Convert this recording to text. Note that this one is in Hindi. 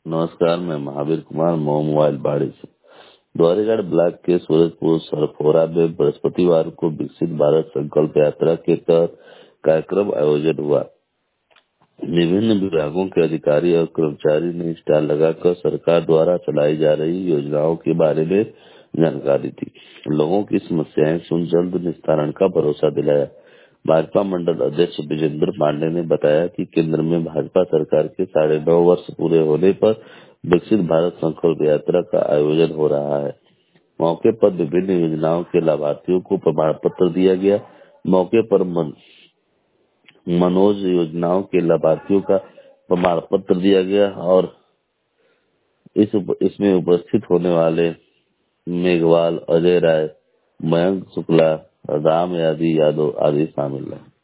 नमस्कार, मैं महावीर कुमार मऊ मोबाइल बाड़ी से। द्वारीगढ़ ब्लॉक के सूरजपुर सरफोरा में बृहस्पतिवार को विकसित भारत संकल्प यात्रा के तहत कार्यक्रम आयोजित हुआ। विभिन्न विभागों के अधिकारी और कर्मचारी ने स्टॉल लगाकर सरकार द्वारा चलाई जा रही योजनाओं के बारे में जानकारी दी। लोगों की समस्याएं सुन जल्द निस्तारण का भरोसा दिलाया। भाजपा मंडल अध्यक्ष विजेंद्र पांडे ने बताया कि केंद्र में भाजपा सरकार के 9.5 वर्ष पूरे होने पर विकसित भारत संकल्प यात्रा का आयोजन हो रहा है। मौके पर विभिन्न योजनाओं के लाभार्थियों को प्रमाण पत्र दिया गया। मौके पर मनोज योजनाओं के लाभार्थियों का प्रमाण पत्र दिया गया और इसमें उपस्थित होने वाले मेघवाल, अजय राय, मयंक शुक्ला, राम यादव आदि शामिल हैं।